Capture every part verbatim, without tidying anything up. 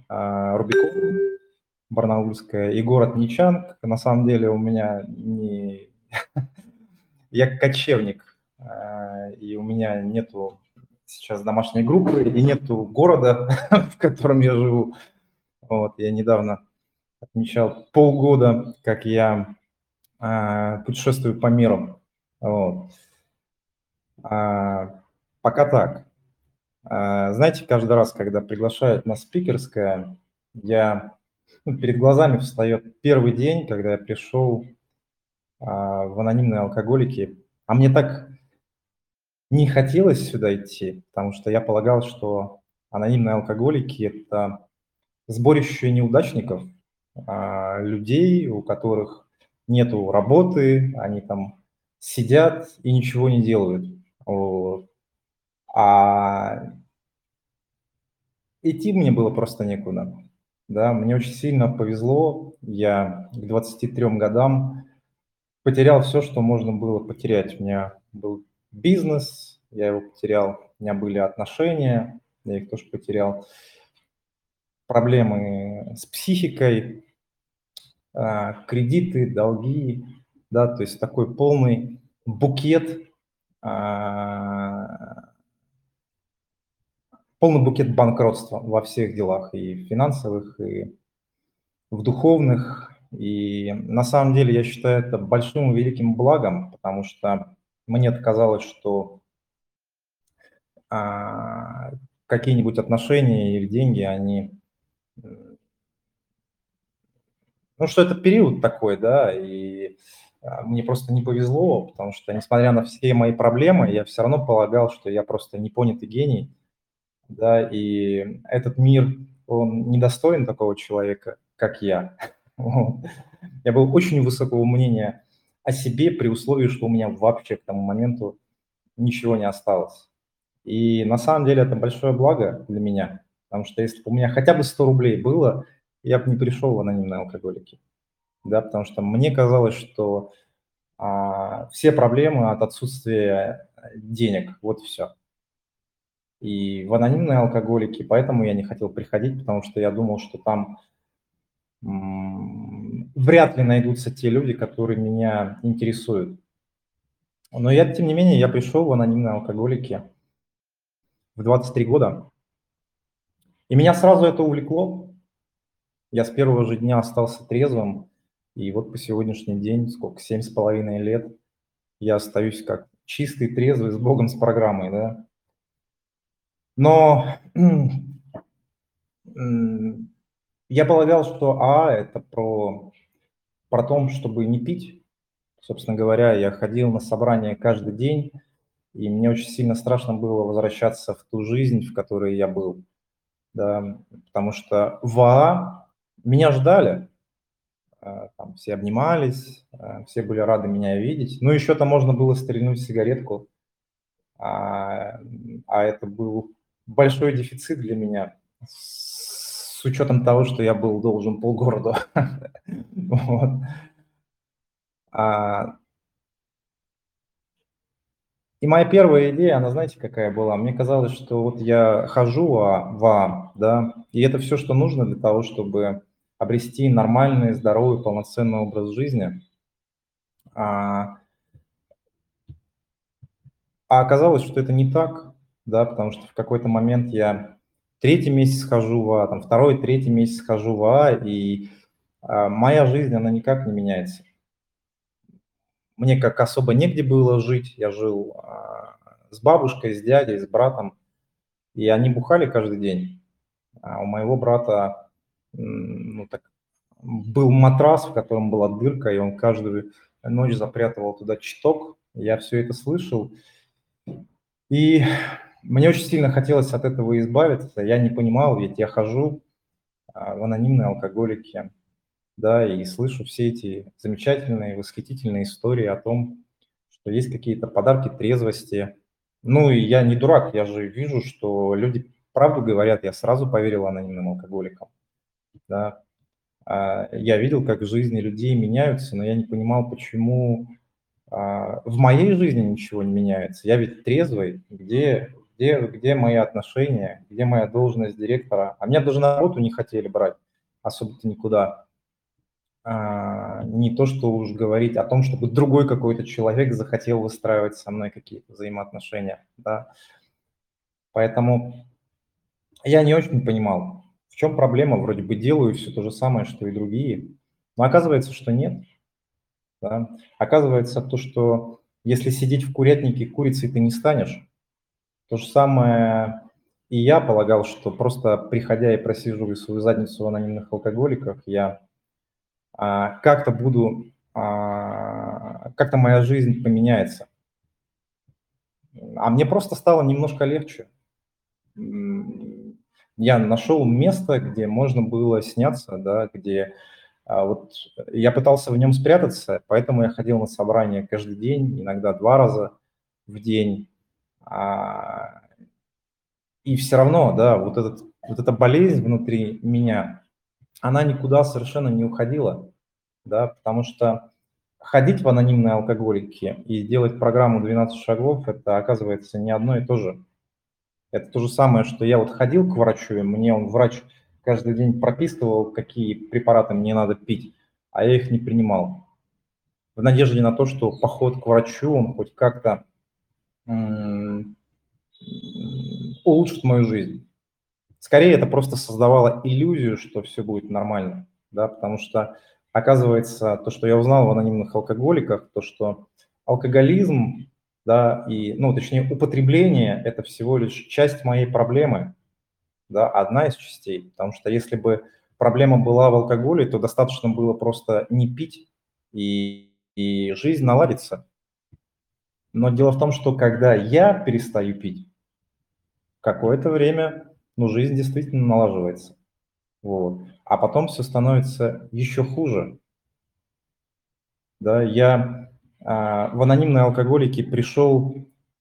а, Рубикон, барнаульская, и город Нечанг. На самом деле у меня не... Я кочевник, а, и у меня нету сейчас домашней группы, и нету города, в котором я живу. Вот, я недавно отмечал полгода, как я а, путешествую по миру. Вот. А, пока так. А, знаете, каждый раз, когда приглашают на спикерское, я, ну, перед глазами встает первый день, когда я пришел а, в анонимные алкоголики. А мне так не хотелось сюда идти, потому что я полагал, что анонимные алкоголики – это сборище неудачников, а, людей, у которых нету работы, они там сидят и ничего не делают. Вот. А идти мне было просто некуда. Да, мне очень сильно повезло. Я к двадцати трём годам потерял все, что можно было потерять. У меня был бизнес, я его потерял. У меня были отношения, я их тоже потерял. Проблемы с психикой, а, кредиты, долги, да, то есть такой полный букет, а, полный букет банкротства во всех делах, и финансовых, и в духовных. И на самом деле я считаю это большим и великим благом, потому что мне казалось, что а, какие-нибудь отношения или деньги, они, м, ну, что это период такой, да, и а, мне просто не повезло, потому что, несмотря на все мои проблемы, я все равно полагал, что я просто непонятый гений, да, и этот мир, он недостоин такого человека, как я. Вот. Я был очень высокого мнения о себе при условии, что у меня вообще к тому моменту ничего не осталось. И на самом деле это большое благо для меня, потому что если бы у меня хотя бы сто рублей было, я бы не пришел в анонимные алкоголики, да, потому что мне казалось, что а, все проблемы от отсутствия денег, вот и все. И в анонимные алкоголики, поэтому я не хотел приходить, потому что я думал, что там м, вряд ли найдутся те люди, которые меня интересуют. Но я, тем не менее, я пришел в анонимные алкоголики в двадцать три года, и меня сразу это увлекло. Я с первого же дня остался трезвым, и вот по сегодняшний день, сколько, семь с половиной лет, я остаюсь как чистый, трезвый, с Богом, с программой, да. Но м, я полагал, что А– это про, про то, чтобы не пить. Собственно говоря, я ходил на собрания каждый день, и мне очень сильно страшно было возвращаться в ту жизнь, в которой я был, да, потому что в А меня ждали, а, там все обнимались, а, все были рады меня видеть. Ну, еще там можно было стрельнуть сигаретку, а, а это был большой дефицит для меня с учетом того, что я был должен полгорода. Вот. А, И моя первая идея, она, знаете, какая была? Мне казалось, что вот я хожу а, в А, да, и это все, что нужно для того, чтобы обрести нормальный, здоровый, полноценный образ жизни. А, а оказалось, что это не так, да, потому что в какой-то момент я третий месяц хожу в А, там второй, третий месяц хожу в А, и а, моя жизнь, она никак не меняется. Мне как особо негде было жить, я жил а, с бабушкой, с дядей, с братом, и они бухали каждый день. А у моего брата, м, ну, так, был матрас, в котором была дырка, и он каждую ночь запрятывал туда читок. Я все это слышал, и мне очень сильно хотелось от этого избавиться. Я не понимал, ведь я хожу а, в анонимные алкоголики, да, и слышу все эти замечательные, восхитительные истории о том, что есть какие-то подарки трезвости. Ну, и я не дурак, я же вижу, что люди правду говорят, я сразу поверил анонимным алкоголикам, да. А, я видел, как жизни людей меняются, но я не понимал, почему а, в моей жизни ничего не меняется. Я ведь трезвый, где, где, где мои отношения, где моя должность директора. А меня даже на работу не хотели брать, особо-то никуда. А, не то, что уж говорить о том, чтобы другой какой-то человек захотел выстраивать со мной какие-то взаимоотношения, да. Поэтому я не очень понимал, в чем проблема, вроде бы делаю все то же самое, что и другие, но оказывается, что нет, да. Оказывается, то, что если сидеть в курятнике, курицей ты не станешь. То же самое и я полагал, что просто приходя и просиживая свою задницу в анонимных алкоголиках, я а, как-то буду, а, как-то моя жизнь поменяется. А мне просто стало немножко легче. М, Я нашел место, где можно было сняться, да, где а, вот я пытался в нем спрятаться, поэтому я ходил на собрания каждый день, иногда два раза в день. А, И все равно, да, вот, этот, вот эта болезнь внутри меня, она никуда совершенно не уходила, да, потому что ходить в анонимные алкоголики и делать программу двенадцать шагов, это оказывается не одно и то же. Это то же самое, что я вот ходил к врачу, и мне он, врач, каждый день прописывал, какие препараты мне надо пить, а я их не принимал. В надежде на то, что поход к врачу, он хоть как-то м, улучшит мою жизнь. Скорее, это просто создавало иллюзию, что все будет нормально, да, потому что, оказывается, то, что я узнал в анонимных алкоголиках, то, что алкоголизм, да, и, ну, точнее, употребление – это всего лишь часть моей проблемы, да, одна из частей, потому что если бы проблема была в алкоголе, то достаточно было просто не пить, и, и жизнь наладится. Но дело в том, что когда я перестаю пить, какое-то время, ну, жизнь действительно налаживается. Вот. А потом все становится еще хуже. Да, я а, в анонимные алкоголики пришел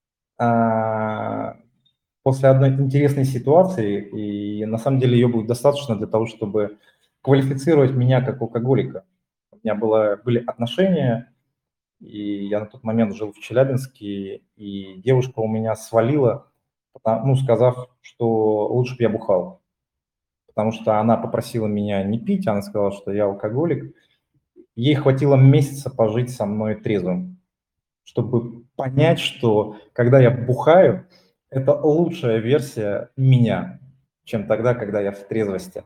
а, после одной интересной ситуации, и на самом деле ее будет достаточно для того, чтобы квалифицировать меня как алкоголика. У меня было, были отношения, и я на тот момент жил в Челябинске, и девушка у меня свалила, потому- ну, сказав, что лучше бы я бухал. Потому что она попросила меня не пить, она сказала, что я алкоголик. Ей хватило месяца пожить со мной трезвым, чтобы понять, что когда я бухаю, это лучшая версия меня, чем тогда, когда я в трезвости.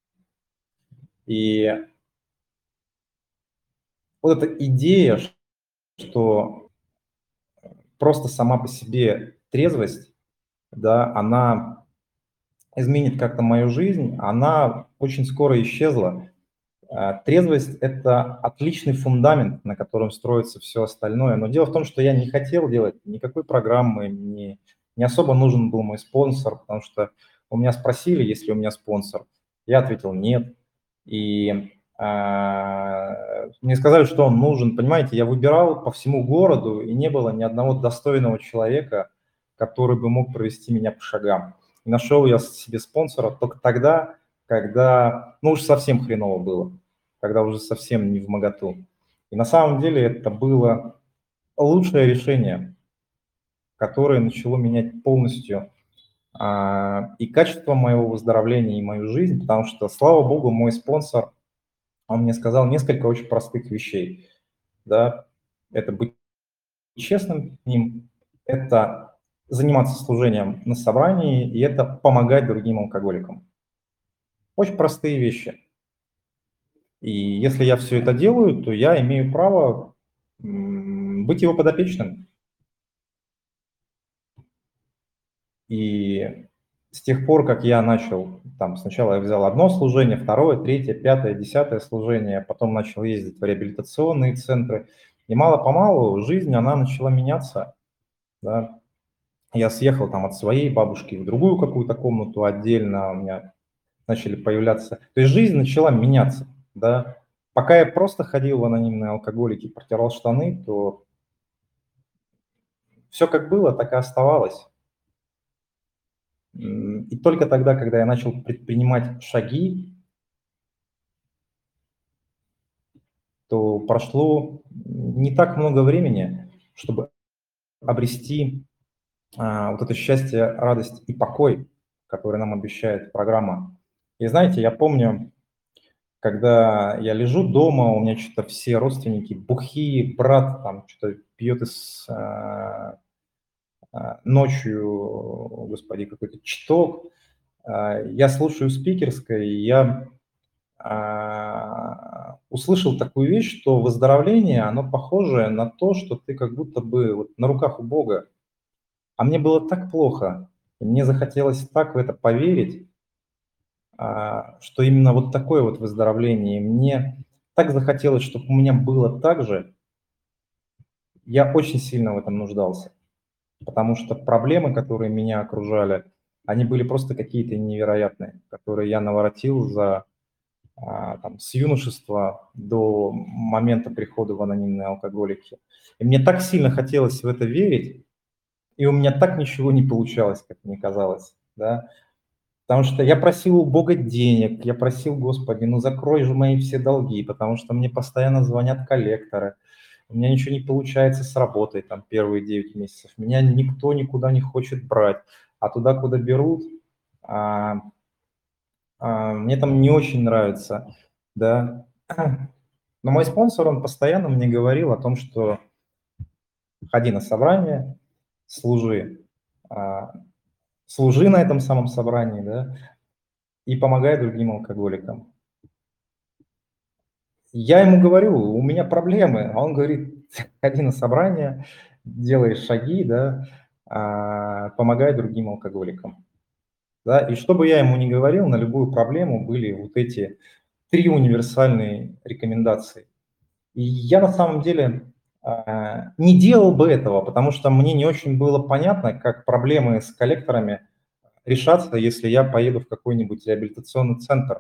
И вот эта идея, что просто сама по себе трезвость, да, она изменит как-то мою жизнь, она очень скоро исчезла. А, Трезвость – это отличный фундамент, на котором строится все остальное. Но дело в том, что я не хотел делать никакой программы, не, не особо нужен был мой спонсор, потому что у меня спросили, есть ли у меня спонсор. Я ответил нет. И а, мне сказали, что он нужен. Понимаете, я выбирал по всему городу, и не было ни одного достойного человека, который бы мог провести меня по шагам. И нашел я себе спонсора только тогда, когда, ну уж совсем хреново было, когда уже совсем не вмоготу. И на самом деле это было лучшее решение, которое начало менять полностью а, и качество моего выздоровления, и мою жизнь, потому что, слава богу, мой спонсор, он мне сказал несколько очень простых вещей. Да? Это быть честным с ним, это заниматься служением на собрании, и это помогать другим алкоголикам. Очень простые вещи. И если я все это делаю, то я имею право м, быть его подопечным. И с тех пор, как я начал, там сначала я взял одно служение, второе, третье, пятое, десятое служение, потом начал ездить в реабилитационные центры, и мало-помалу жизнь, она начала меняться. Да. Я съехал там от своей бабушки в другую какую-то комнату отдельно, у меня начали появляться. То есть жизнь начала меняться. Да. Пока я просто ходил в анонимные алкоголики, протирал штаны, то все как было, так и оставалось. М, И только тогда, когда я начал предпринимать шаги, то прошло не так много времени, чтобы обрести а, вот это счастье, радость и покой, который нам обещает программа. И знаете, я помню, когда я лежу дома, у меня что-то все родственники бухие, брат там что-то пьет из, а, а, ночью, господи, какой-то читок. А, я слушаю спикерской, и я а, услышал такую вещь, что выздоровление, оно похоже на то, что ты как будто бы вот на руках у Бога. А мне было так плохо, и мне захотелось так в это поверить, а, что именно вот такое вот выздоровление. И мне так захотелось, чтобы у меня было так же. Я очень сильно в этом нуждался, потому что проблемы, которые меня окружали, они были просто какие-то невероятные, которые я наворотил за а, там, с юношества до момента прихода в анонимные алкоголики. И мне так сильно хотелось в это верить, и у меня так ничего не получалось, как мне казалось, да. Потому что я просил у Бога денег, я просил: "Господи, ну закрой же мои все долги", потому что мне постоянно звонят коллекторы, у меня ничего не получается с работой там первые девять месяцев, меня никто никуда не хочет брать, а туда, куда берут, а, а, мне там не очень нравится, да. Но мой спонсор, он постоянно мне говорил о том, что ходи на собрание, служи, а, служи на этом самом собрании, да, и помогай другим алкоголикам. Я ему говорю: "У меня проблемы". А он говорит: "Ходи на собрание, делай шаги, да, а, помогай другим алкоголикам". Да, и что бы я ему ни говорил, на любую проблему были вот эти три универсальные рекомендации. И я на самом деле, а, не делал бы этого, потому что мне не очень было понятно, как проблемы с коллекторами решатся, если я поеду в какой-нибудь реабилитационный центр.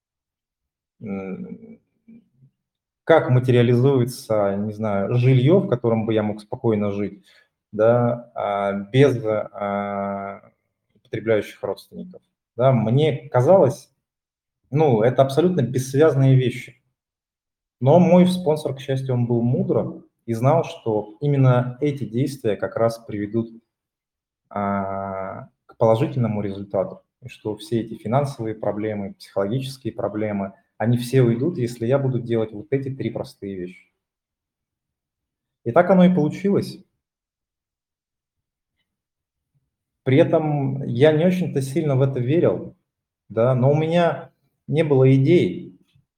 М, как материализуется, не знаю, жилье, в котором бы я мог спокойно жить, да, а, без, а, употребляющих родственников, да. Мне казалось, ну, это абсолютно бессвязные вещи. Но мой спонсор, к счастью, он был мудр и знал, что именно эти действия как раз приведут а, к положительному результату, и что все эти финансовые проблемы, психологические проблемы, они все уйдут, если я буду делать вот эти три простые вещи. И так оно и получилось. При этом я не очень-то сильно в это верил, да, но у меня не было идей.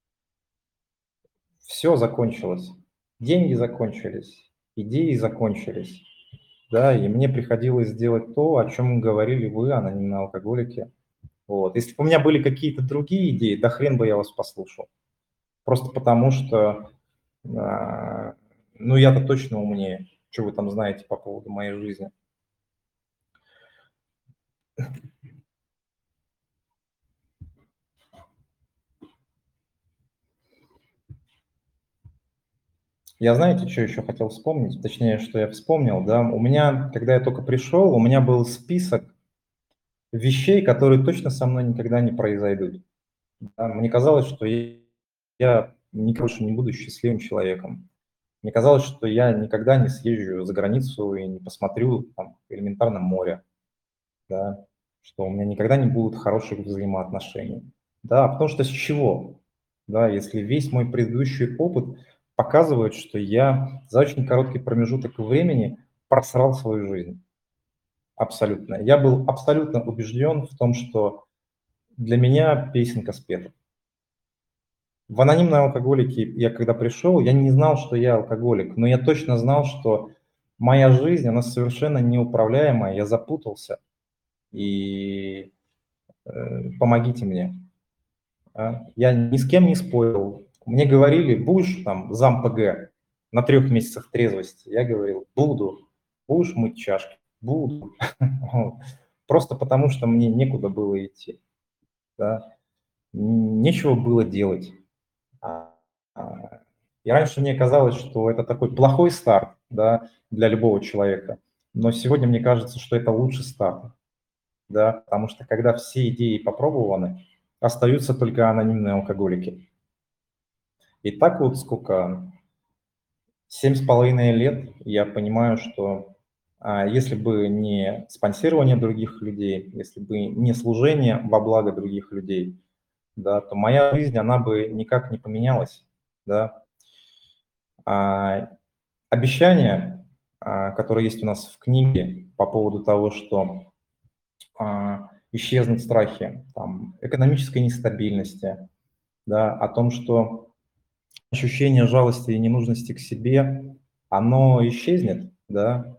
Все закончилось. Деньги закончились, идеи закончились. Да, и мне приходилось делать то, о чем говорили вы, анонимные алкоголики. Вот. Если бы у меня были какие-то другие идеи, да хрен бы я вас послушал. Просто потому что, а, ну, я-то точно умнее. Что вы там знаете по поводу моей жизни? Я, знаете, что еще хотел вспомнить? Точнее, что я вспомнил, да. У меня, когда я только пришел, у меня был список вещей, которые точно со мной никогда не произойдут. Да, мне казалось, что я я никогда больше не буду счастливым человеком. Мне казалось, что я никогда не съезжу за границу и не посмотрю там элементарно море, да, что у меня никогда не будут хороших взаимоотношений. Да, потому что с чего? Да, если весь мой предыдущий опыт показывает, что я за очень короткий промежуток времени просрал свою жизнь. Абсолютно. Я был абсолютно убежден в том, что для меня песенка спета. В анонимные алкоголики я когда пришел, я не знал, что я алкоголик, но я точно знал, что моя жизнь, она совершенно неуправляемая, я запутался, и э, помогите мне. А. Я ни с кем не спорил. Мне говорили: "Будешь там зам ПГ на трех месяцах трезвости?" Я говорил: "Буду". "Будешь мыть чашки?" "Буду". Вот. Просто потому, что мне некуда было идти, да, нечего было делать. А, а, и раньше мне казалось, что это такой плохой старт, да, для любого человека, но сегодня мне кажется, что это лучший старт, да, потому что когда все идеи попробованы, остаются только анонимные алкоголики. И так вот сколько, семь с половиной лет я понимаю, что А, если бы не спонсирование других людей, если бы не служение во благо других людей, да, то моя жизнь, она бы никак не поменялась, да. А, обещания, а, которые есть у нас в книге по поводу того, что а, исчезнут страхи там, экономической нестабильности, да, о том, что ощущение жалости и ненужности к себе, оно исчезнет, да,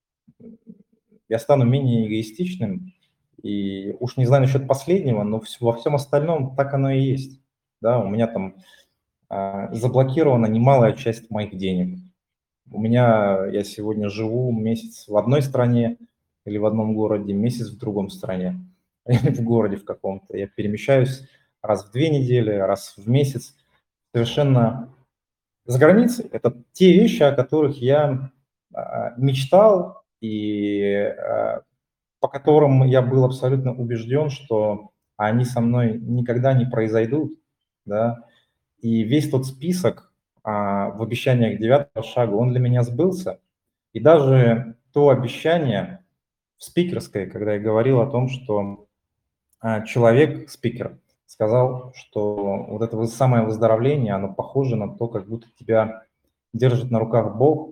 я стану менее эгоистичным, и уж не знаю насчет последнего, но вс- во всем остальном так оно и есть. Да, у меня там а, заблокирована немалая часть моих денег. У меня, я сегодня живу месяц в одной стране или в одном городе, месяц в другом стране, или в городе в каком-то. Я перемещаюсь раз в две недели, раз в месяц, совершенно за границей. Это те вещи, о которых я а, мечтал и а, по которым я был абсолютно убежден, что они со мной никогда не произойдут, да. И весь тот список а, в обещаниях девятого шага, он для меня сбылся. И даже то обещание в спикерской, когда я говорил о том, что а, человек, спикер, сказал, что вот это вот самое выздоровление, оно похоже на то, как будто тебя держит на руках Бог.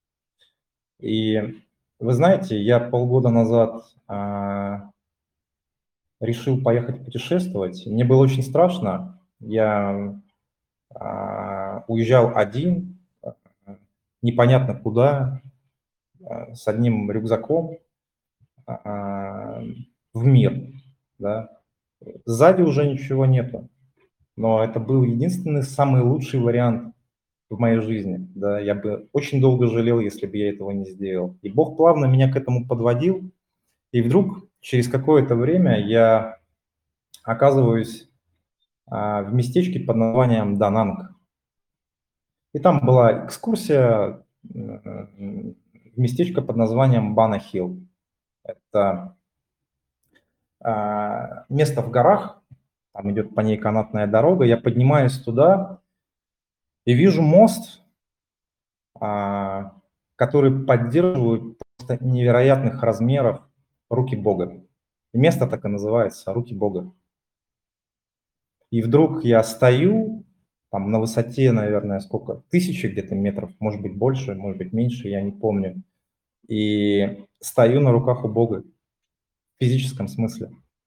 И вы знаете, я полгода назад а, решил поехать путешествовать. Мне было очень страшно. Я а, уезжал один, а, непонятно куда, а, с одним рюкзаком а, в мир. Да. Сзади уже ничего нету. Но это был единственный, самый лучший вариант в моей жизни. Да. Я бы очень долго жалел, если бы я этого не сделал. И Бог плавно меня к этому подводил. И вдруг через какое-то время я оказываюсь а, в местечке под названием Дананг. И там была экскурсия м, в местечко под названием Бана-Хилл. Это а, место в горах, там идет по ней канатная дорога. Я поднимаюсь туда и вижу мост, а, который поддерживают просто невероятных размеров руки Бога. И место так и называется «Руки Бога». И вдруг я стою там на высоте, наверное, сколько, тысячи где-то метров, может быть больше, может быть меньше, я не помню. И стою на руках у Бога в физическом смысле.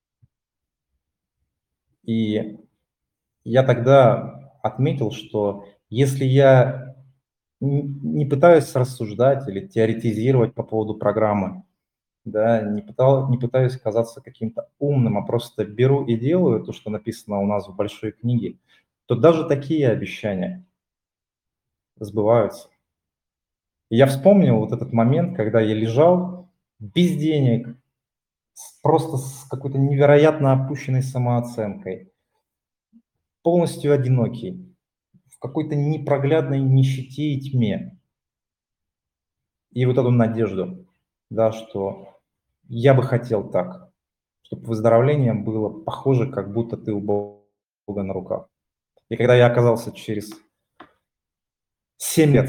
И я тогда отметил, что если я н- не пытаюсь рассуждать или теоретизировать по поводу программы, да, не, пытал, не пытаюсь казаться каким-то умным, а просто беру и делаю то, что написано у нас в большой книге, то даже такие обещания сбываются. И я вспомнил вот этот момент, когда я лежал без денег, с- просто с какой-то невероятно опущенной самооценкой, полностью одинокий, в какой-то непроглядной нищете и тьме. И вот эту надежду, да, что я бы хотел так, чтобы выздоровление было похоже, как будто ты у Бога на руках. И когда я оказался через семь лет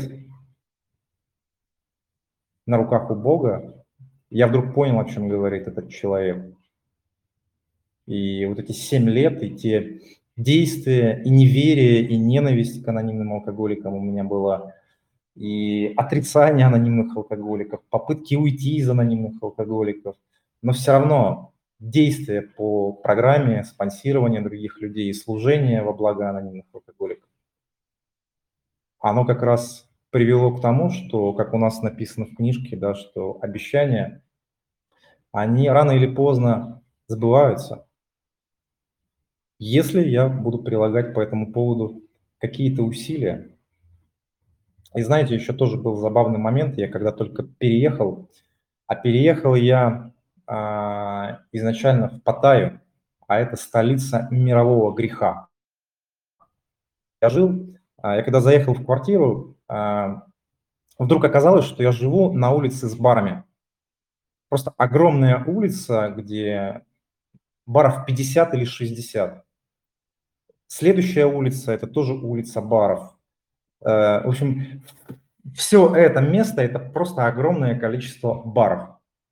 на руках у Бога, я вдруг понял, о чем говорит этот человек. И вот эти семь лет, и те действия, и неверие, и ненависть к анонимным алкоголикам у меня была, и отрицание анонимных алкоголиков, попытки уйти из анонимных алкоголиков, но все равно действие по программе спонсирования других людей и служение во благо анонимных алкоголиков, оно как раз привело к тому, что, как у нас написано в книжке, да, что обещания, они рано или поздно сбываются, если я буду прилагать по этому поводу какие-то усилия. И знаете, еще тоже был забавный момент, я когда только переехал, а переехал я а, изначально в Паттайю, а это столица мирового греха. Я жил, а, я когда заехал в квартиру, а, вдруг оказалось, что я живу на улице с барами. Просто огромная улица, где баров пятьдесят или шестьдесят. Следующая улица – это тоже улица баров. Э, В общем, Все это место- это просто огромное количество баров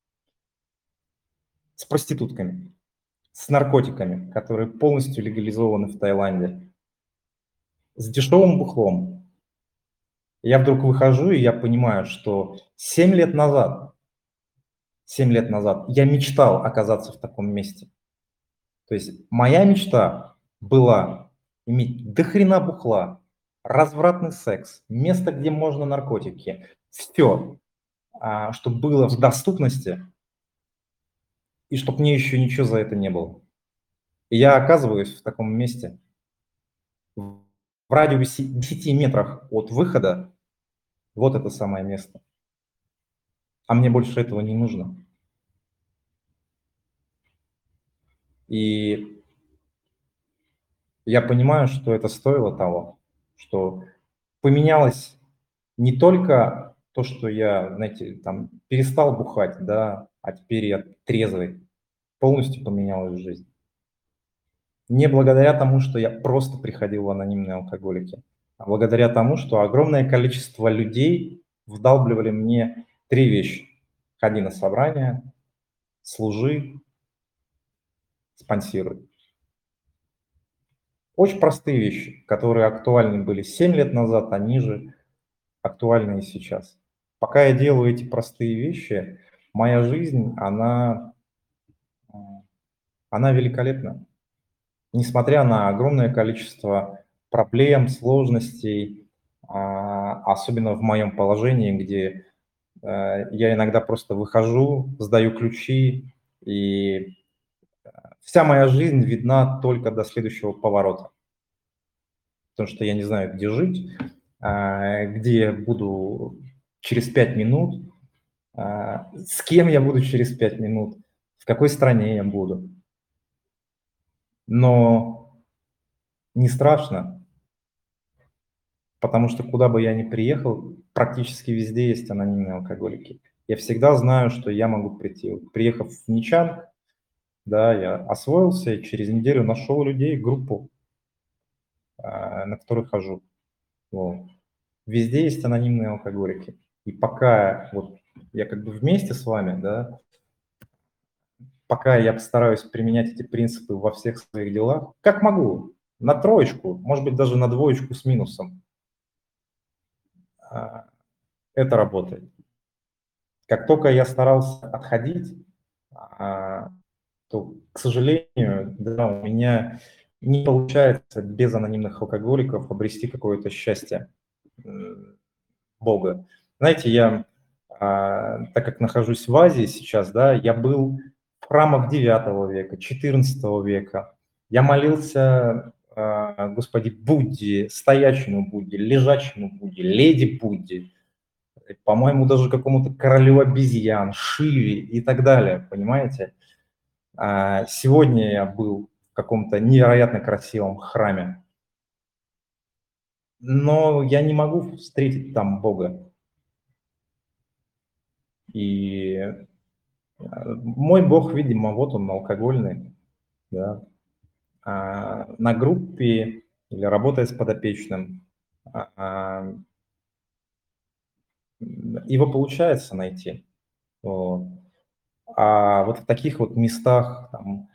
с проститутками, с наркотиками, которые полностью легализованы в Таиланде, с дешевым бухлом. Я вдруг выхожу, и я понимаю, что семь лет назад, семь лет назад я мечтал оказаться в таком месте. То есть моя мечта была иметь дохрена бухла, развратный секс, место, где можно наркотики, все, чтобы было в доступности, и чтобы мне еще ничего за это не было. И я оказываюсь в таком месте, в радиусе десяти метрах от выхода, вот это самое место. А мне больше этого не нужно. И я понимаю, что это стоило того, что поменялось не только то, что я, знаете, там перестал бухать, да, а теперь я трезвый. Полностью поменялась жизнь. Не благодаря тому, что я просто приходил в анонимные алкоголики, а благодаря тому, что огромное количество людей вдалбливали мне три вещи: ходи на собрания, служи, спонсируй. Очень простые вещи, которые актуальны были семь лет назад, они же актуальны и сейчас. Пока я делаю эти простые вещи, моя жизнь, она, она великолепна. Несмотря на огромное количество проблем, сложностей, а, особенно в моем положении, где э, я иногда просто выхожу, сдаю ключи, и вся моя жизнь видна только до следующего поворота. Потому что я не знаю, где жить, а, где я буду через пять минут, а, с кем я буду через пять минут, в какой стране я буду. Но не страшно, потому что куда бы я ни приехал, практически везде есть анонимные алкоголики. Я всегда знаю, что я могу прийти. Вот приехав в Ничанг, да, я освоился и через неделю нашел людей, группу, а, на которую хожу. Вот. Везде есть анонимные алкоголики. И пока вот я как бы вместе с вами, да, пока я постараюсь применять эти принципы во всех своих делах, как могу, на троечку, может быть, даже на двоечку с минусом, а, это работает. Как только я старался отходить, а, то, к сожалению, да, у меня не получается без анонимных алкоголиков обрести какое-то счастье м, Бога. Знаете, я, а, так как нахожусь в Азии сейчас, да, я был в храмах девятого века, четырнадцатого века. Я молился, а, Господи, Будде, стоячему Будде, лежачему Будде, леди Будде, по-моему, даже какому-то королю обезьян, Шиве и так далее, понимаете? А, сегодня я был в каком-то невероятно красивом храме, но я не могу встретить там Бога. И а, мой Бог, видимо, вот он, алкогольный, да. А, на группе или работая с подопечным, а, а, его получается найти. Вот. А вот в таких вот местах, там,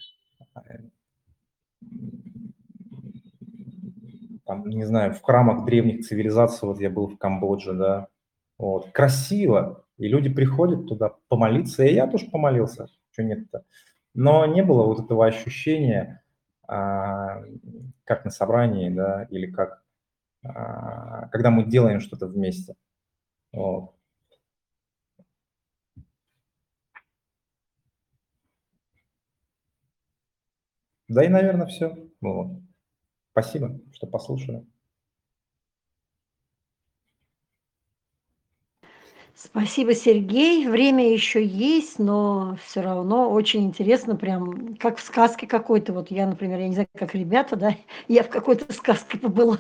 там, не знаю, в храмах древних цивилизаций, вот я был в Камбодже, да, вот, красиво, и люди приходят туда помолиться, и я тоже помолился, что нет-то. Но не было вот этого ощущения, а, как на собрании, да, или как, а, когда мы делаем что-то вместе. Вот. Да и, наверное, все. Вот. Спасибо, что послушали. Спасибо, Сергей. Время еще есть, но все равно очень интересно, прям как в сказке какой-то. Вот я, например, я не знаю, как ребята, да, я в какой-то сказке побыла.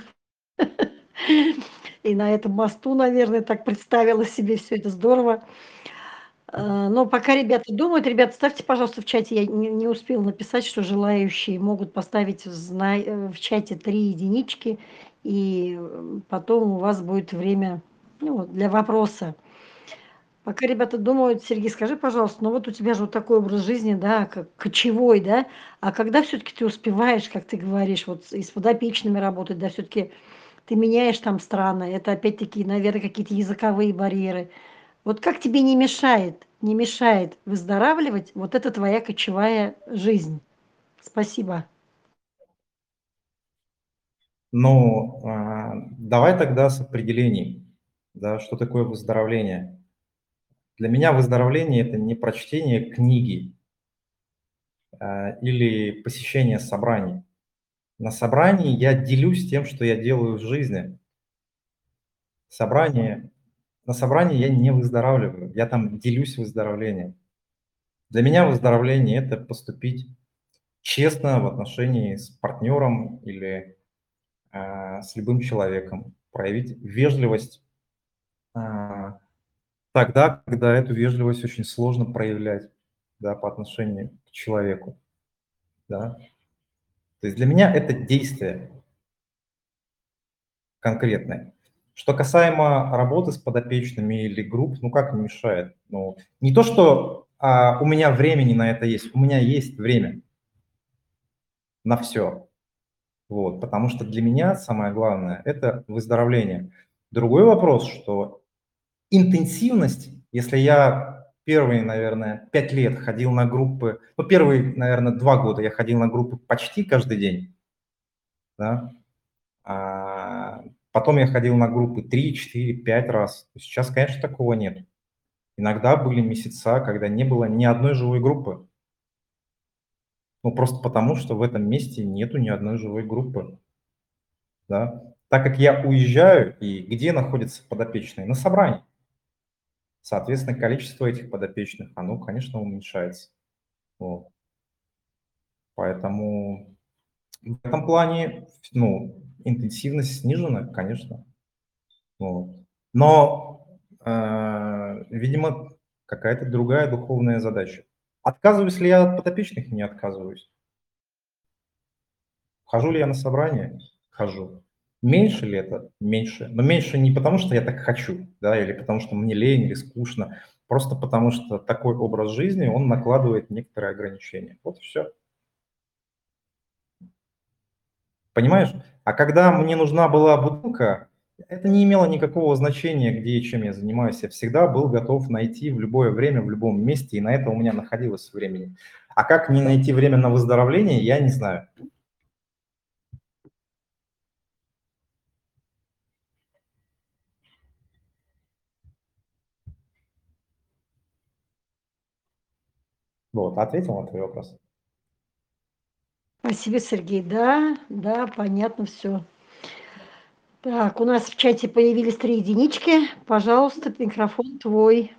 И на этом мосту, наверное, так представила себе все это здорово. Э, но пока ребята думают, ребята, ставьте, пожалуйста, в чате, я не не успела написать, что желающие могут поставить в зна э, в чате три единички, и, м, потом у вас будет время Ну, вот для вопроса. Пока ребята думают, Сергей, скажи, пожалуйста, ну вот у тебя же вот такой образ жизни, да, как кочевой, да, а когда все-таки ты успеваешь, как ты говоришь, вот с и с подопечными работать, да, все-таки ты меняешь там страны, это опять-таки, наверное, какие-то языковые барьеры. Вот как тебе не мешает, не мешает выздоравливать вот эта твоя кочевая жизнь? Спасибо. Ну, а, давай тогда с определений, да, что такое выздоровление. Для меня выздоровление – это не прочтение книги а, или посещение собраний. На собрании я делюсь тем, что я делаю в жизни. Собрание, на собрании я не выздоравливаю, я там делюсь выздоровлением. Для меня выздоровление – это поступить честно в отношении с партнером или а, с любым человеком, проявить вежливость а, тогда, когда эту вежливость очень сложно проявлять, да, по отношению к человеку, да. То есть для меня это действие конкретное. Что касаемо работы с подопечными или групп, ну как не мешает? Ну, не то, что а, у меня времени на это есть, у меня есть время на все. Вот, потому что для меня самое главное – это выздоровление. Другой вопрос, что интенсивность, если я первые, наверное, пять лет ходил на группы, ну, первые, наверное, два года я ходил на группы почти каждый день, да, а потом я ходил на группы три, четыре, пять раз. Сейчас, конечно, такого нет. Иногда были месяца, когда не было ни одной живой группы. Ну, просто потому, что в этом месте нету ни одной живой группы, да. Так как я уезжаю, и где находятся подопечные? На собрании. Соответственно, количество этих подопечных, оно, конечно, уменьшается. Вот. Поэтому в этом плане, ну, интенсивность снижена, конечно. Вот. Но, э, видимо, какая-то другая духовная задача. Отказываюсь ли я от подопечных? Не отказываюсь. Хожу ли я на собрания? Хожу. Меньше ли это? Меньше. Но меньше не потому, что я так хочу, да, или потому что мне лень или скучно, просто потому что такой образ жизни, он накладывает некоторые ограничения. Вот и все. Понимаешь? А когда мне нужна была бутылка, это не имело никакого значения, где и чем я занимаюсь. Я всегда был готов найти в любое время, в любом месте, и на это у меня находилось времени. А как не найти время на выздоровление, я не знаю. Вот, ответил на твой вопрос. Спасибо, Сергей. Да, да, понятно все. Так, у нас в чате появились три единички. Пожалуйста, микрофон твой.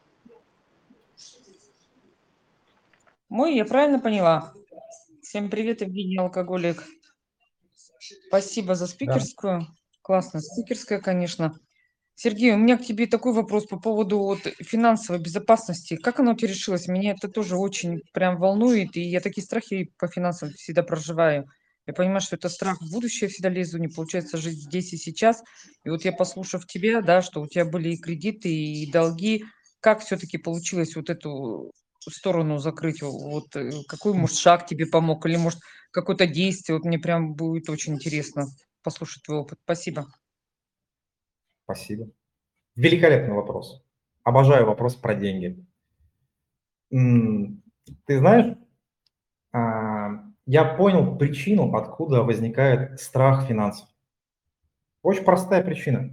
Мой, я правильно поняла? Всем привет, Евгений Алкоголик. Спасибо за Да. спикерскую. Классно, спикерская, конечно. Сергей, у меня к тебе такой вопрос по поводу вот финансовой безопасности. Как оно у тебя решилось? Меня это тоже очень прям волнует, и я такие страхи по финансам всегда проживаю. Я понимаю, что это страх в будущее всегда лезу, не получается жить здесь и сейчас. И вот я, послушав тебя, да, что у тебя были и кредиты, и долги, как все-таки получилось вот эту сторону закрыть? Вот э, какой, может, шаг тебе помог, или, может, какое-то действие? Вот мне прям будет очень интересно послушать твой опыт. Спасибо. Спасибо. Великолепный вопрос. Обожаю вопрос про деньги. М, Ты знаешь, а, я понял причину, откуда возникает страх финансов. Очень простая причина.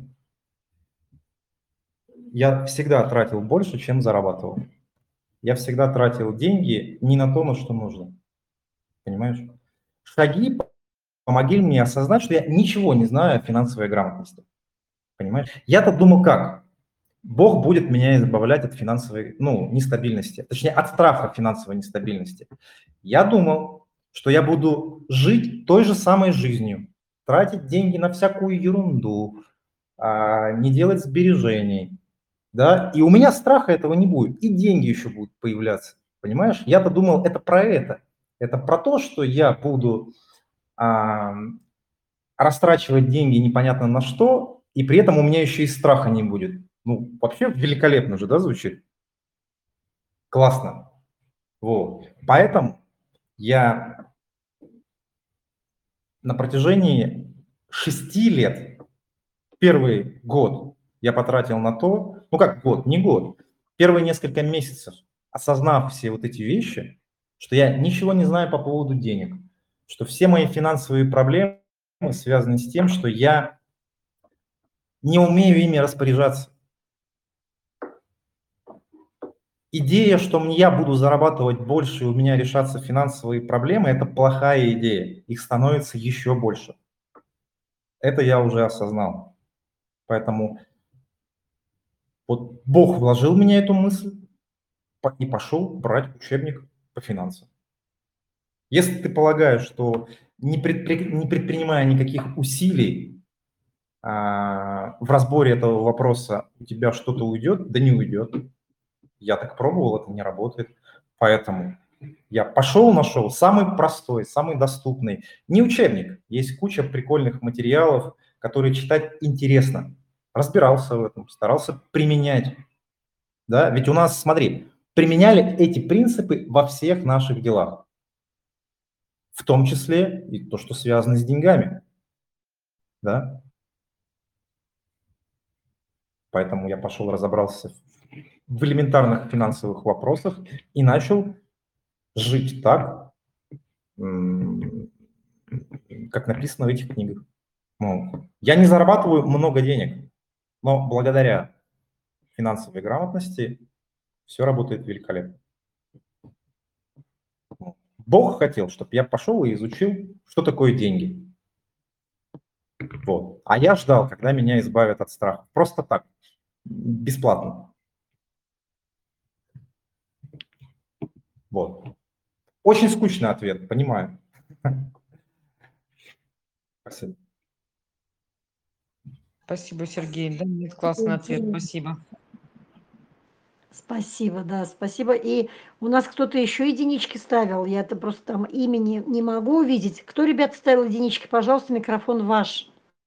Я всегда тратил больше, чем зарабатывал. Я всегда тратил деньги не на то, на что нужно. Понимаешь? Шаги помогли мне осознать, что я ничего не знаю о финансовой грамотности. Понимаешь? Я-то думал как? Бог будет меня избавлять от финансовой, ну, нестабильности, точнее, от страха финансовой нестабильности. Я думал, что я буду жить той же самой жизнью, тратить деньги на всякую ерунду, а, не делать сбережений, да, и у меня страха этого не будет, и деньги еще будут появляться, понимаешь? Я-то думал, это про это, это про то, что я буду а, растрачивать деньги непонятно на что, и при этом у меня еще и страха не будет. Ну, вообще великолепно же, да, звучит? Классно. Вот. Поэтому я на протяжении шести лет, первый год я потратил на то, ну как год, не год, первые несколько месяцев, осознав все вот эти вещи, что я ничего не знаю по поводу денег, что все мои финансовые проблемы связаны с тем, что я не умею ими распоряжаться. Идея, что я буду зарабатывать больше, и у меня решатся финансовые проблемы, это плохая идея. Их становится еще больше. Это я уже осознал. Поэтому вот Бог вложил в меня эту мысль и пошел брать учебник по финансам. Если ты полагаешь, что не, предпри... не предпринимая никаких усилий а, в разборе этого вопроса у тебя что-то уйдет, да не уйдет. Я так пробовал, это не работает. Поэтому я пошел, нашел самый простой, самый доступный. Не учебник, есть куча прикольных материалов, которые читать интересно. Разбирался в этом, старался применять. Да? Ведь у нас, смотри, применяли эти принципы во всех наших делах. В том числе и то, что связано с деньгами. Да? Поэтому я пошел, разобрался в элементарных финансовых вопросах и начал жить так, как написано в этих книгах. Ну, я не зарабатываю много денег, но благодаря финансовой грамотности все работает великолепно. Бог хотел, чтобы я пошел и изучил, что такое деньги. Вот. А я ждал, когда меня избавят от страха. Просто так, бесплатно. Вот. Очень скучный ответ, понимаю. Спасибо. Спасибо, Сергей. Да, нет, классный ответ. Спасибо. Спасибо, да, спасибо. И у нас кто-то еще единички ставил. Я это просто там имени не могу увидеть. Кто, ребята, ставил единички? Пожалуйста, микрофон ваш.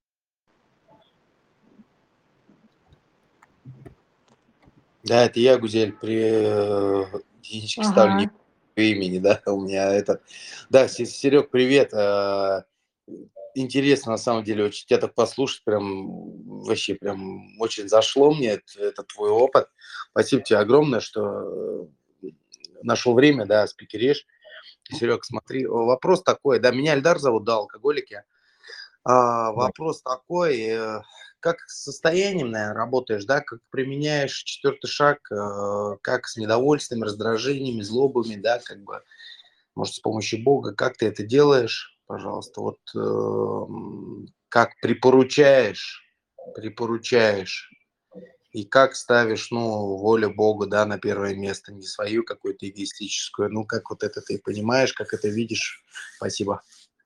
Да, это я, Гузель, при э, единичке ставлю не Ага. по имени, да, у меня это... Да, Серег, привет. э, Интересно, на самом деле, очень тебя так послушать, прям вообще прям очень зашло мне это, это твой опыт. Спасибо тебе огромное, что э, нашел время, да, спикеришь. Серег, смотри, вопрос такой, да, меня Эльдар зовут, да, алкоголики. А, Да. вопрос такой, э, как с состоянием, наверное, работаешь, да, как применяешь четвертый шаг, э, как с недовольствием, раздражениями, злобами, да, как бы, может, с помощью Бога, как ты это делаешь, пожалуйста, вот э, м, как припоручаешь, припоручаешь, и как ставишь, ну, волю Бога, да, на первое место, не свою какую-то эгоистическую, ну, как вот это ты понимаешь, как это видишь, спасибо.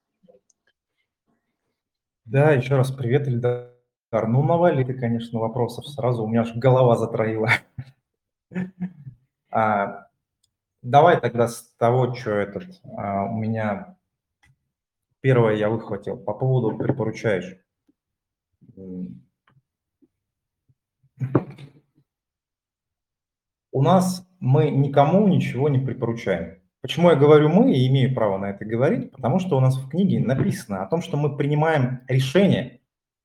Да, еще раз привет, Ильдар. Ну, навали ты, конечно, вопросов сразу, у меня аж голова затроила. А, давай тогда с того, что этот, а, у меня первое я выхватил по поводу припоручаешь. М, У нас мы никому ничего не припоручаем. Почему я говорю мы и имею право на это говорить? Потому что у нас в книге написано о том, что мы принимаем решение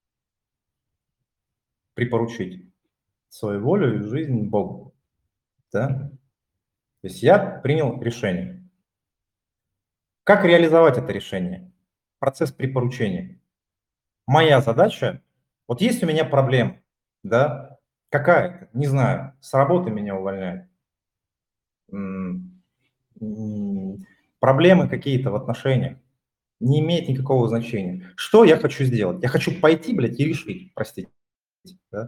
припоручить свою волю и жизнь Богу. Да? То есть я принял решение. Как реализовать это решение? Процесс припоручения. Моя задача, вот есть у меня проблема, да, какая-то, не знаю, с работы меня увольняют, м, м, проблемы какие-то в отношениях, не имеет никакого значения. Что я хочу сделать? Я хочу пойти, блядь, и решить, простите, да.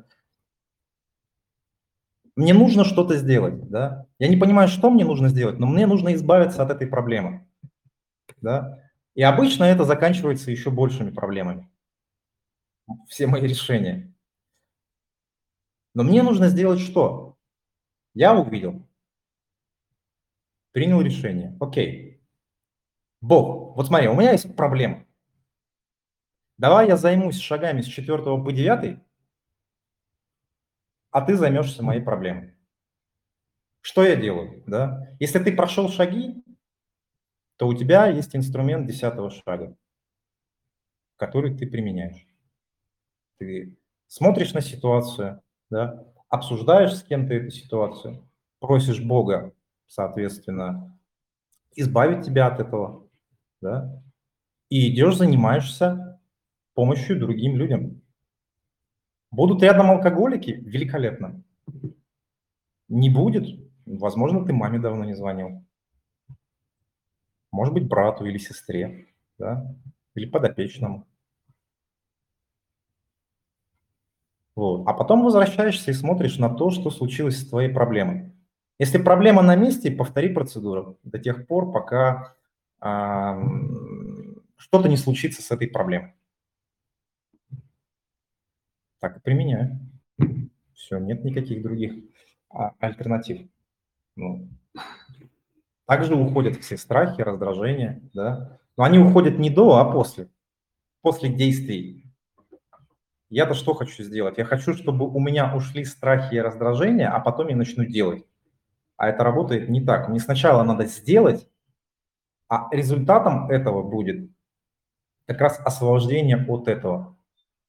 Мне нужно что-то сделать, да. Я не понимаю, что мне нужно сделать, но мне нужно избавиться от этой проблемы, да. И обычно это заканчивается еще большими проблемами. Все мои решения. Но мне нужно сделать что? Я увидел, принял решение. Окей. Бог, вот смотри, у меня есть проблема. Давай я займусь шагами с четвертого по девятый, а ты займешься моей проблемой. Что я делаю? Да? Если ты прошел шаги, то у тебя есть инструмент десятого шага, который ты применяешь. Ты смотришь на ситуацию, да, обсуждаешь с кем-то эту ситуацию, просишь Бога, соответственно, избавить тебя от этого, да, и идешь, занимаешься помощью другим людям. Будут рядом алкоголики? Великолепно. Не будет? Возможно, ты маме давно не звонил. Может быть, брату или сестре, да, или подопечному. Вот. А потом возвращаешься и смотришь на то, что случилось с твоей проблемой. Если проблема на месте, повтори процедуру до тех пор, пока а, что-то не случится с этой проблемой. Так и применяю. Все, нет никаких других а, альтернатив. Ну, также уходят все страхи, раздражения, да. Но они уходят не до, а после. После действий. Я-то что хочу сделать? Я хочу, чтобы у меня ушли страхи и раздражения, а потом я начну делать. А это работает не так. Мне сначала надо сделать, а результатом этого будет как раз освобождение от этого.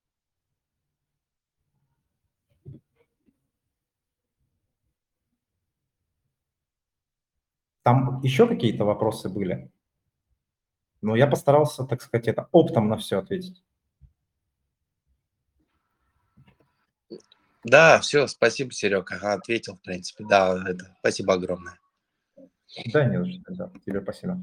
Там еще какие-то вопросы были, но я постарался, так сказать, это оптом на все ответить. Да, все, спасибо, Серега, ага, ответил, в принципе, да, это, спасибо огромное. Да, не за что, да, тебе спасибо.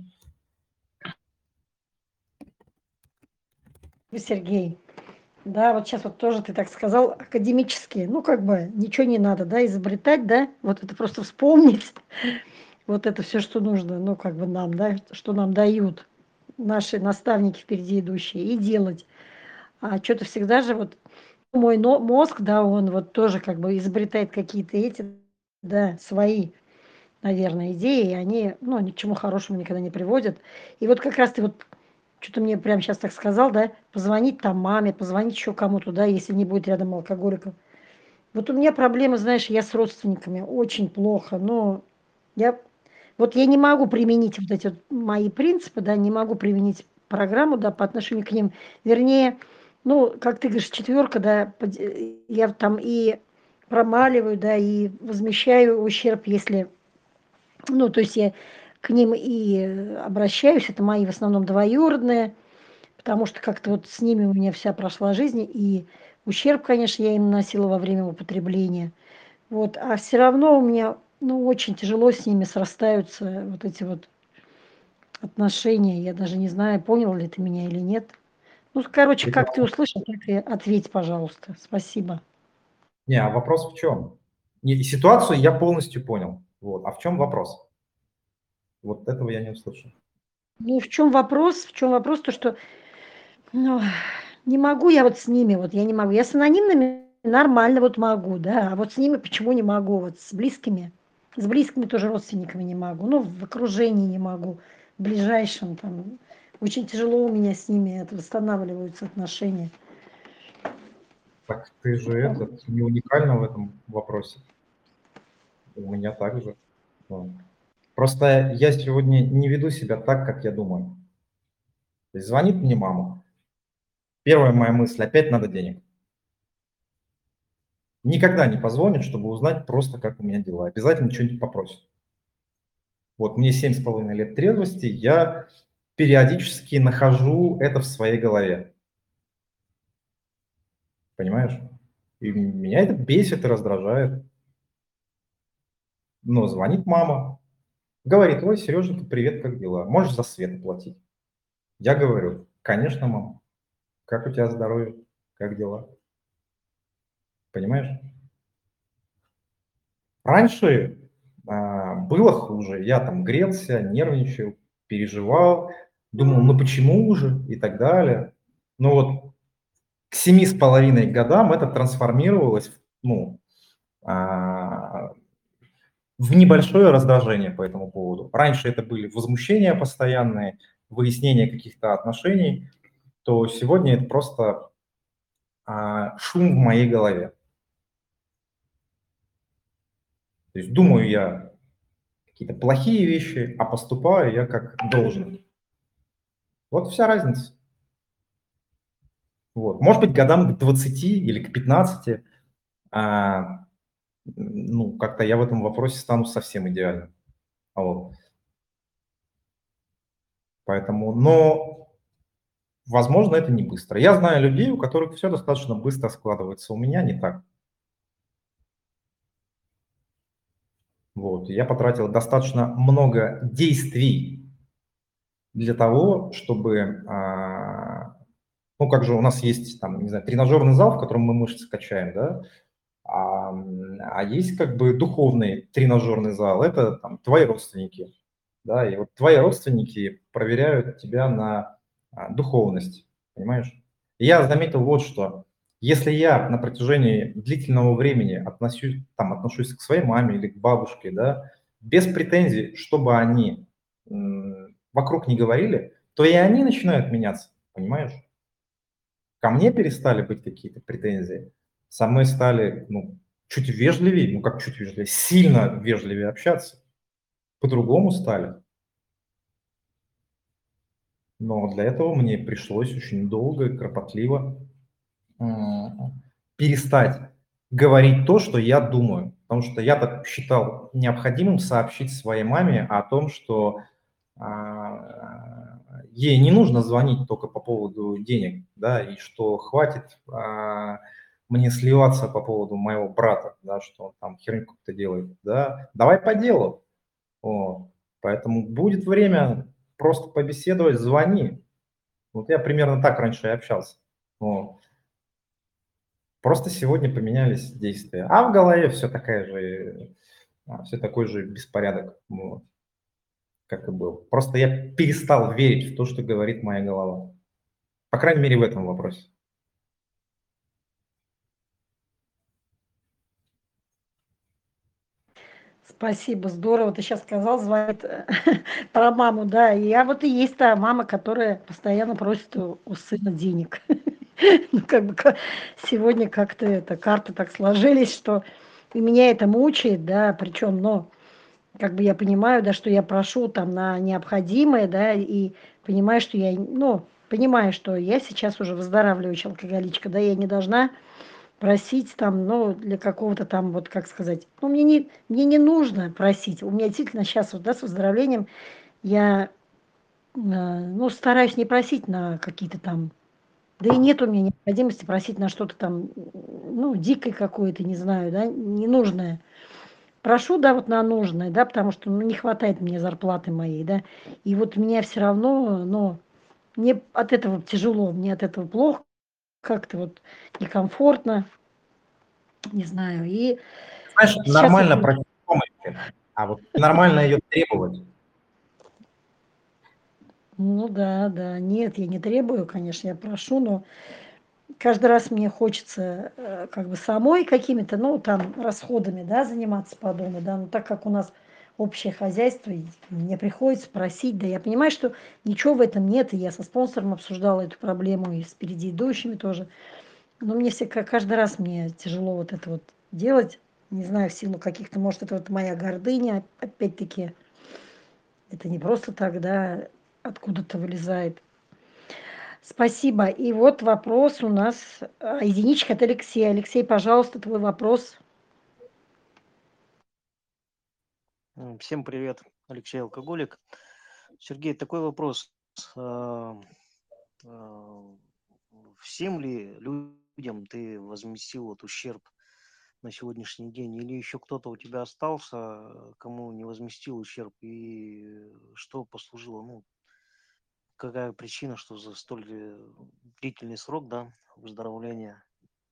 Сергей, да, вот сейчас вот тоже ты так сказал, академически, ну, как бы ничего не надо, да, изобретать, да, вот это просто вспомнить, вот это все, что нужно, ну, как бы нам, да, что нам дают наши наставники впереди идущие, и делать. А что-то всегда же вот мой но- мозг, да, он вот тоже как бы изобретает какие-то эти, да, свои, наверное, идеи, и они, ну, ни к чему хорошему никогда не приводят. И вот как раз ты вот что-то мне прямо сейчас так сказал, да, позвонить там маме, позвонить еще кому-то, да, если не будет рядом алкоголиков. Вот у меня проблемы, знаешь, я с родственниками очень плохо, но я вот я не могу применить вот эти вот мои принципы, да, не могу применить программу, да, по отношению к ним. Вернее, ну, как ты говоришь, четверка, да, под- э, я там и промаливаю, да, и возмещаю ущерб, если, ну, то есть я к ним и э, обращаюсь, это мои в основном двоюродные, потому что как-то вот с ними у меня вся прошла жизнь, и ущерб, конечно, я им наносила во время употребления. Вот, а все равно у меня, ну, очень тяжело с ними срастаются вот эти вот отношения. Я даже не знаю, понял ли ты меня или нет. Ну, короче, как ты Прекрасно. услышал, так и ответь, пожалуйста. Спасибо. Не, а вопрос в чем? Не, ситуацию я полностью понял. Вот. А в чем вопрос? Вот этого я не услышал. Ну, в чем вопрос? В чем вопрос? То, что ну, не могу я вот с ними, вот я не могу. Я с анонимными нормально вот могу, да, а вот с ними почему не могу? Вот с близкими, с близкими тоже родственниками не могу, ну, в окружении не могу, в ближайшем там. Очень тяжело у меня с ними это восстанавливаются отношения. Так ты же этот не уникальна в этом вопросе. У меня также. Вот. Просто я сегодня не веду себя так, как я думаю. То есть звонит мне мама. Первая моя мысль, опять надо денег. Никогда не позвонит, чтобы узнать просто, как у меня дела. Обязательно что-нибудь попросит. Вот мне семь с половиной лет трезвости, я периодически нахожу это в своей голове. Понимаешь? И меня это бесит и раздражает. Но звонит мама, говорит: ой, Сереженька, привет, как дела? Можешь за свет оплатить? Я говорю: конечно, мам. Как у тебя здоровье? Как дела? Понимаешь? Раньше а, было хуже. Я там грелся, нервничал, переживал, думал, ну почему же и так далее. Но вот к семи с половиной годам это трансформировалось в, ну, а, в небольшое раздражение по этому поводу. Раньше это были возмущения постоянные, выяснение каких-то отношений, то сегодня это просто а, шум в моей голове. То есть думаю я какие-то плохие вещи, а поступаю я как должен. Вот вся разница. Вот. Может быть, годам к двадцати или к пятнадцати, а, ну, как-то я в этом вопросе стану совсем идеальным. Вот. Поэтому, но, возможно, это не быстро. Я знаю людей, у которых все достаточно быстро складывается. У меня не так. Вот. Я потратил достаточно много действий для того, чтобы, а, ну, как же у нас есть там, не знаю, тренажерный зал, в котором мы мышцы качаем, да, а, м, а есть как бы духовный тренажерный зал, это там твои родственники, да, и вот твои родственники проверяют тебя на а, духовность, понимаешь? И я заметил вот что, если я на протяжении длительного времени относюсь, там, отношусь к своей маме или к бабушке, да, без претензий, чтобы они м, вокруг не говорили, то и они начинают меняться, понимаешь? Ко мне перестали быть какие-то претензии, со мной стали, ну, чуть вежливее, ну как чуть вежливее, сильно вежливее общаться, по-другому стали. Но для этого мне пришлось очень долго и кропотливо м, перестать говорить то, что я думаю. Потому что я так считал необходимым сообщить своей маме о том, что а, ей не нужно звонить только по поводу денег, да, и что хватит а, мне сливаться по поводу моего брата, да, что он там херню какую-то делает, да, давай по делу. Вот. Поэтому будет время просто побеседовать, звони. Вот я примерно так раньше и общался. Вот. Просто сегодня поменялись действия. А в голове все такая же, все такой же беспорядок, вот, как и был. Просто я перестал верить в то, что говорит моя голова. По крайней мере, в этом вопросе. Спасибо, здорово. Ты сейчас сказал, звонит э, про маму, да. И я вот и есть та мама, которая постоянно просит у, у сына денег. Ну, как бы ка- сегодня как-то это карты так сложились, что и меня это мучает, да, причем, но как бы я понимаю, да, что я прошу там на необходимое, да, и понимаю, что я, ну, понимаю, что я сейчас уже выздоравливающая алкоголичка, да, я не должна просить там, ну, для какого-то там, вот как сказать, ну, мне не, мне не нужно просить. У меня действительно сейчас вот, да, с выздоровлением я, э, ну, стараюсь не просить на какие-то там, да и нет у меня необходимости просить на что-то там, ну, дикое какое-то, не знаю, да, ненужное. Прошу, да, вот на нужное, да, потому что, ну, не хватает мне зарплаты моей, да. И вот меня все равно, ну, мне от этого тяжело, мне от этого плохо, как-то вот некомфортно, не знаю. И Знаешь, сейчас вот нормально просить помощи, а вот нормально ее требовать. ну да, да. Нет, я не требую, конечно, я прошу, но каждый раз мне хочется, э, как бы самой какими-то, ну, там, расходами, да, заниматься по дому, да. Но так как у нас общее хозяйство, и мне приходится просить, да, я понимаю, что ничего в этом нет, и я со спонсором обсуждала эту проблему, и с впереди идущими тоже. Но мне все, ка- каждый раз мне тяжело вот это вот делать. Не знаю, в силу каких-то, может, это вот моя гордыня, опять-таки, это не просто так, да, откуда-то вылезает. Спасибо. И вот вопрос у нас, а, единичка от Алексея. Алексей, пожалуйста, твой вопрос. М, Всем привет, Алексей Алкоголик. Сергей, такой вопрос. А, а, Всем ли людям ты возместил вот ущерб на сегодняшний день? Или еще кто-то у тебя остался, кому не возместил ущерб? И что послужило, ну, какая причина, что за столь э, длительный срок, да, выздоровления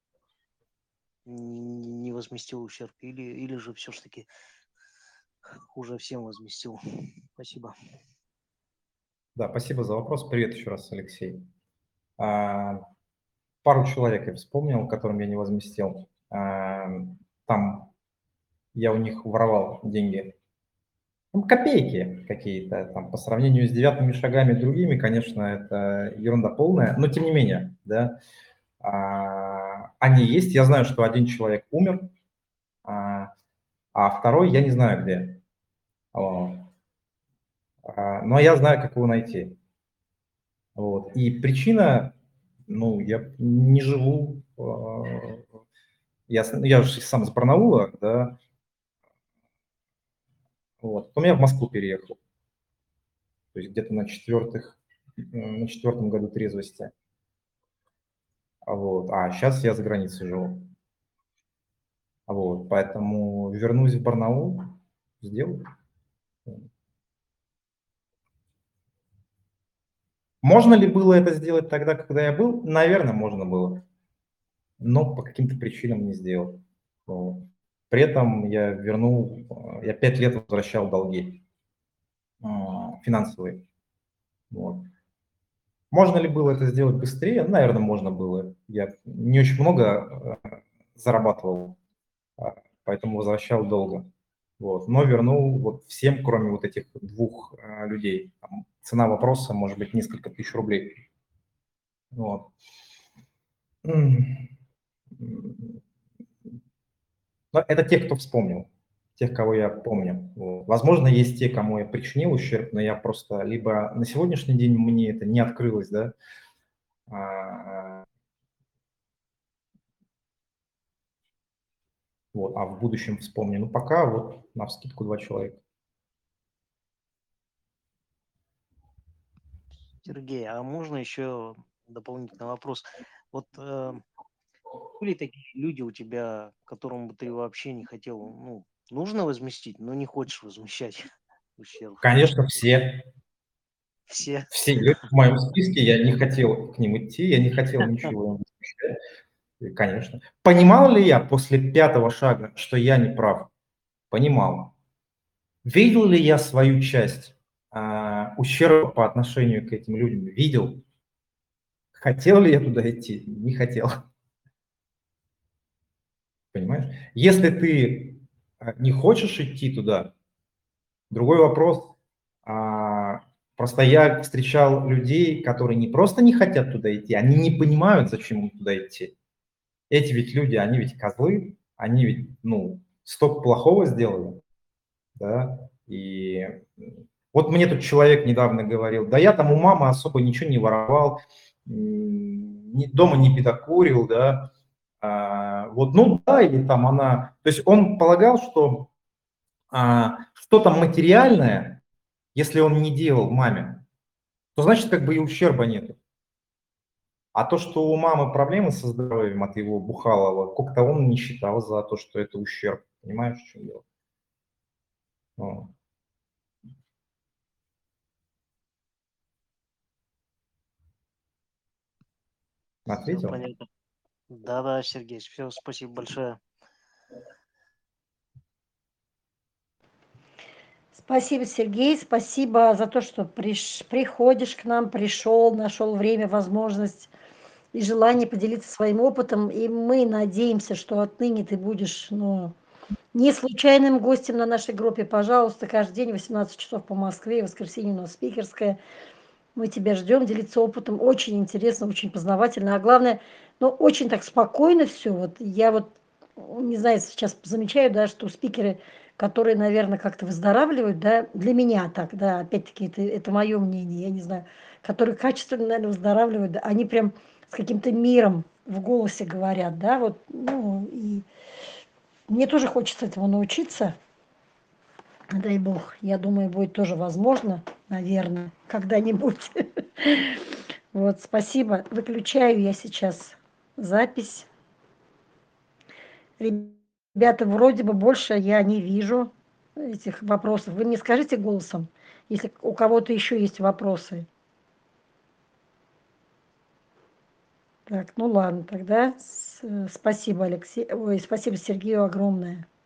не не возместил ущерб? Или, или же все-таки уже всем возместил? Спасибо. Да, спасибо за вопрос. Привет еще раз, Алексей. А, пару человек я вспомнил, которым я не возместил. А, там я у них воровал деньги. Ну, копейки какие-то там по сравнению с девятыми шагами другими, конечно, это ерунда полная, но тем не менее, да, а, они есть. Я знаю, что один человек умер, а, а второй я не знаю где. Вот. А, но я знаю, как его найти. Вот. И причина, ну, я не живу, э, я, с- я же сам из Барнаула, да, вот. Потом я в Москву переехал, то есть где-то на четвертых, э, на четвертом году трезвости. А Вот. А сейчас я за границей живу. А Вот. Поэтому вернусь в Барнаул, сделаю. Можно ли было это сделать тогда, когда я был? Наверное, можно было, но по каким-то причинам не сделал. Вот. При этом я вернул, э, я пять лет возвращал долги а, финансовые. Вот. Можно ли было это сделать быстрее? Наверное, можно было. Я не очень много э, зарабатывал, а, поэтому возвращал долго. Вот. Но вернул вот всем, кроме вот этих двух э, людей. Там цена вопроса может быть несколько тысяч рублей. Вот. М. Но это те, кто вспомнил, тех, кого я помню. Вот. Возможно, есть те, кому я причинил ущерб, но я просто либо на сегодняшний день мне это не открылось, да, а, вот, а в будущем вспомню. Ну, пока вот навскидку два человека. Сергей, а можно еще дополнительный вопрос? Вот э, были такие люди у тебя, которым бы ты вообще не хотел, ну, нужно возместить, но не хочешь возмещать ущерб? Конечно, все, Все. все люди в моем списке, я не хотел к ним идти, я не хотел ничего им возмещать. И, конечно. Понимал ли я после пятого шага, что я не прав? Понимал. Видел ли я свою часть а, ущерба по отношению к этим людям? Видел. Хотел ли я туда идти? Не хотел. Понимаешь? Если ты а, не хочешь идти туда, другой вопрос. А, просто я встречал людей, которые не просто не хотят туда идти, они не понимают, зачем им туда идти. Эти ведь люди, они ведь козлы, они ведь, ну, столько плохого сделали, да, и м, вот мне тут человек недавно говорил, да я там у мамы особо ничего не воровал, м, ни- дома не педокурил, да, а, вот, ну да, или там она, то есть он полагал, что а, что-то материальное, если он не делал маме, то значит как бы и ущерба нет. А то, что у мамы проблемы со здоровьем от его бухалова, как-то он не считал за то, что это ущерб. Понимаешь, в чем дело? Вот. Все Ответил? понятно. Да-да, Сергей, все, спасибо большое. Спасибо, Сергей, спасибо за то, что приш приходишь к нам, пришел, нашел время, возможность и желание поделиться своим опытом. И мы надеемся, что отныне ты будешь, ну, не случайным гостем на нашей группе. Пожалуйста, каждый день в восемнадцать часов по Москве, в воскресенье у нас спикерская. Мы тебя ждем, делиться опытом. Очень интересно, очень познавательно. А главное, ну, очень так спокойно все. Вот я вот, не знаю, сейчас замечаю, да, что спикеры, которые, наверное, как-то выздоравливают, да, для меня так, да, опять-таки, это, это мое мнение, я не знаю, которые качественно, наверное, выздоравливают, да, они прям с каким-то миром в голосе говорят, да, вот, ну, и мне тоже хочется этому научиться. Дай бог, я думаю, будет тоже возможно, наверное, когда-нибудь. Вот, спасибо. Выключаю я сейчас запись. Ребята, вроде бы больше я не вижу этих вопросов. Вы мне скажите голосом, если у кого-то еще есть вопросы. Так, ну ладно, тогда с- спасибо, Алексей. Ой, спасибо Сергею огромное.